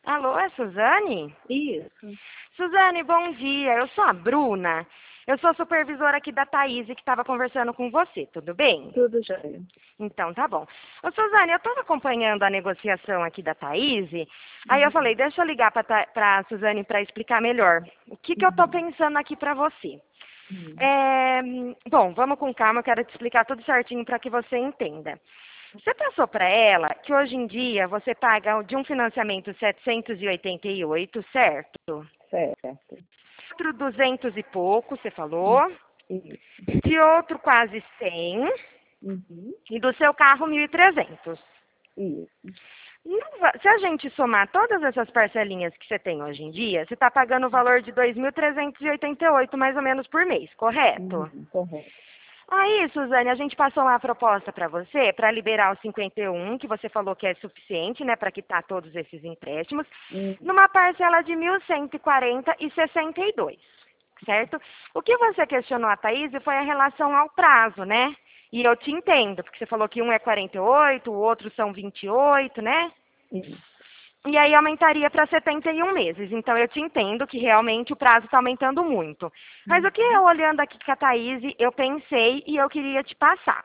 Alô, é Suzane? Isso, Suzane, bom dia. Eu sou a Bruna. Eu sou supervisora aqui da Thaís que estava conversando com você, tudo bem? tudo jóia. Então, tá bom. Ô, Suzane, eu estava acompanhando a negociação aqui da Thaís, aí eu falei, Uhum, deixa eu ligar para a Suzane para explicar melhor. O que eu estou uhum, pensando aqui para você? uhum, Bom, vamos com calma, eu quero te explicar tudo certinho para que você entenda. Você passou para ela que hoje em dia você paga de um financiamento 788, certo? certo. Outro 200 e pouco, você falou. Isso. De outro quase 100 Uhum, e do seu carro 1.300. isso. Se a gente somar todas essas parcelinhas que você tem hoje em dia, você está pagando o valor de 2.388 mais ou menos por mês, correto? Correto. Aí, Suzane, a gente passou uma proposta para você para liberar os 51, que você falou que é suficiente, né, para quitar todos esses empréstimos, Uhum, numa parcela de 1.140,62, certo? O que você questionou a Thaís foi a relação ao prazo, né? E eu te entendo, porque você falou que um é 48, o outro são 28, né? isso. E aí aumentaria para 71 meses. Então eu te entendo que realmente o prazo está aumentando muito. Mas o que Uhum, eu olhando aqui com a Thaís, eu pensei e eu queria te passar.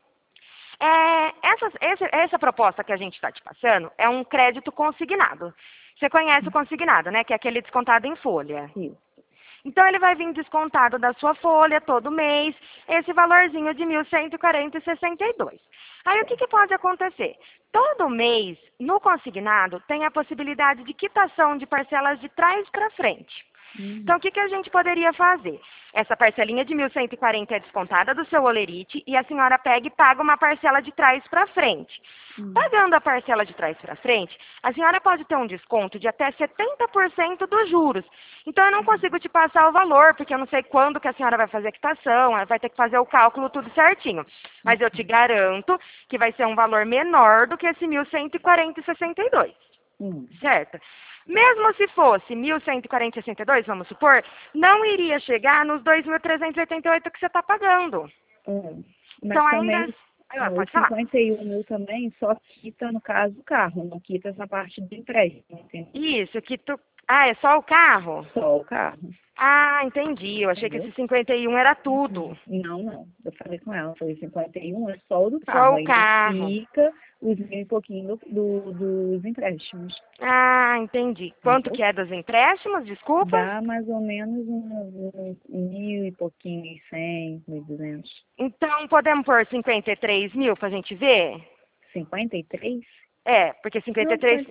Essa proposta que a gente está te passando é um crédito consignado. Você conhece o consignado, né? Que é aquele descontado em folha. isso. Então ele vai vir descontado da sua folha todo mês, esse valorzinho de 1.140,62. Aí o que, Certo. que pode acontecer? Todo mês, no consignado, tem a possibilidade de quitação de parcelas de trás para frente. Uhum, Então, o que, que a gente poderia fazer? Essa parcelinha de 1.140 é descontada do seu olerite e a senhora pega e paga uma parcela de trás para frente. uhum, Pagando a parcela de trás para frente, a senhora pode ter um desconto de até 70% dos juros. Então, eu não consigo te passar o valor, porque eu não sei quando que a senhora vai fazer a quitação, ela vai ter que fazer o cálculo tudo certinho. Mas eu te garanto que vai ser um valor menor do que esse 1.140,62. uhum. Certo? Mesmo se fosse 1.140,62, vamos supor, não iria chegar nos 2.388 que você está pagando. Uhum. Então Mas ainda. também, Pode os falar. 51 mil também só quita, no caso, o carro, não quita essa parte do empréstimo, entendeu? Isso, que tu. Ah, é só o carro? Só o carro, Ah, entendi. Eu achei que entendeu? esse 51 era tudo. Não, não. Eu falei com ela, foi 51 é só o do Só carro, o ainda carro. fica os mil e pouquinho dos empréstimos, Ah, entendi. Quanto entendeu? que é dos empréstimos? Desculpa. Dá mais ou menos uns mil e pouquinho, 1.100, 1.200. Então podemos pôr 53 mil pra gente ver? 53? É, porque Não, 53.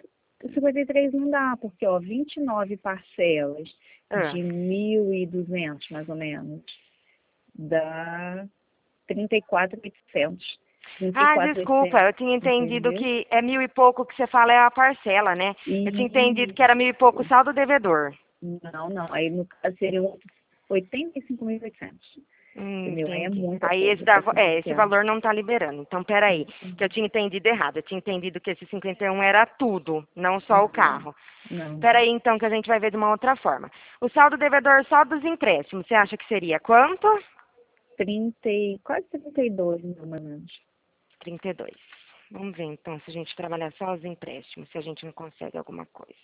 53 não dá, porque, ó, 29 parcelas Ah. de 1.200, mais ou menos, dá 34.800. Ah, desculpa, 34.800, eu tinha entendido entendeu? que é 1.000 e pouco que você fala é a parcela, né? Eu tinha entendido E que era 1.000 e pouco o saldo devedor. não, não. Aí no caso seriam 85.800. Entendeu? Aí é Entendi. muita Aí coisa para esse financiar. valor não está liberando. Então, peraí, que eu tinha entendido errado. Eu tinha entendido que esse 51 era tudo, não só o Não, carro. não, não. Peraí, então, que a gente vai ver de uma outra forma. O saldo devedor só dos empréstimos, você acha que seria quanto? quase 32, mais ou menos. 32. Vamos ver, então, se a gente trabalhar só os empréstimos, se a gente não consegue alguma coisa.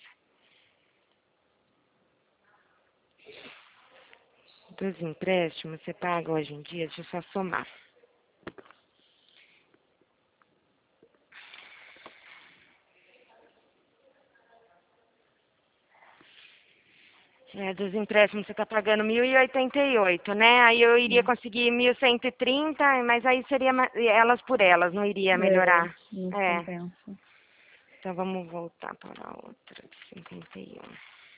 Dos empréstimos, você paga hoje em dia, deixa eu só somar. É, dos empréstimos você está pagando 1.088, né? Aí eu iria Hum. conseguir 1.130, mas aí seria elas por elas, não iria É, melhorar. não É, compensa. então vamos voltar para a outra, de 51.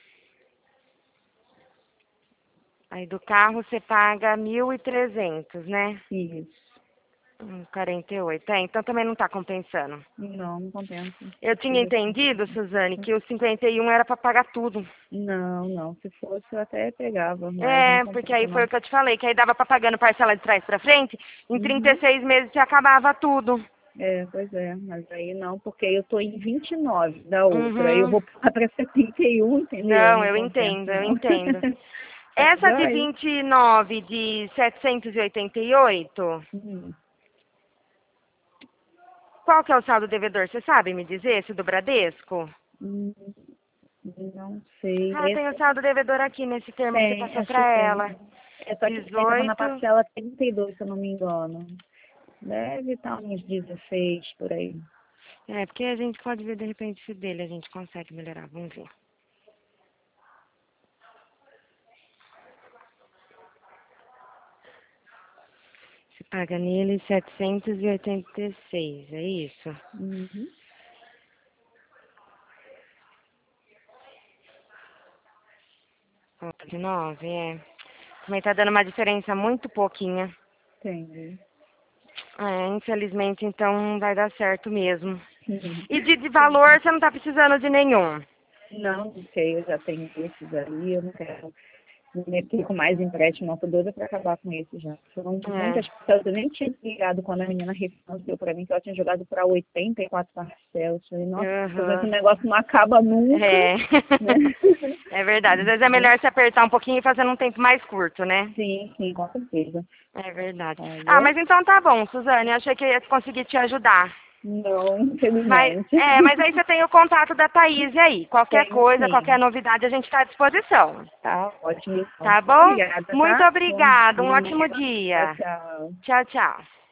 Aí do carro você paga 1.300, né? Isso. 48. É, então também não está compensando. Não, não compensa. Eu tinha Precisa ser. entendido, Suzane, que o 51 era para pagar tudo. Não, não. Se fosse, eu até pegava, mas não É, porque compensa, aí foi não. o que eu te falei, que aí dava para pagando parcela de trás para frente, em Uhum. 36 meses você acabava tudo. É, pois é. Mas aí não, porque eu tô em 29 da outra. Aí eu Uhum. vou pular pra 71, entendeu? Não, Não eu compensa, entendo, eu não. entendo. Tá Essa de joia? 29 de 788, Hum. qual que é o saldo devedor? Você sabe me dizer esse do Bradesco? Hum. Não sei. Ah, tem o saldo devedor aqui nesse termo que você Tem, passou acho que pra tem. ela. É só que estava na 18. parcela 32, se eu não me engano. Deve estar uns 16 por aí. É, porque a gente pode ver de repente se dele a gente consegue melhorar. Vamos ver. Você paga nele 786, é isso? Uhum. 9, é. Também tá dando uma diferença muito pouquinha. Entendi. É, infelizmente, então não vai dar certo mesmo. Uhum. E de valor, você não tá precisando de nenhum? Não, não sei, eu já tenho esses aí, eu não quero me meter com mais empréstimo, não, tô doida pra acabar com esse já. Foram É. muitas parcelas, eu nem tinha ligado quando a menina refinanciou pra mim, que ela tinha jogado pra 84 parcelas. Eu falei, nossa, esse Aham. negócio não acaba nunca, É. né? É verdade. Às vezes é melhor se apertar um pouquinho e fazer num tempo mais curto, né? Sim, sim, com certeza. É verdade. Tá Ah, bom? mas então tá bom, Suzane. Eu achei que eu ia conseguir te ajudar. Não, Mas, infelizmente. mas aí você tem o contato da Thaís aí. Qualquer Tenho coisa, qualquer sim. novidade, a gente está à disposição. Tá ótimo, então. Tá bom? Obrigada, Muito tá? Bom obrigada. Um dia. ótimo Tchau, dia. tchau. Tchau, tchau.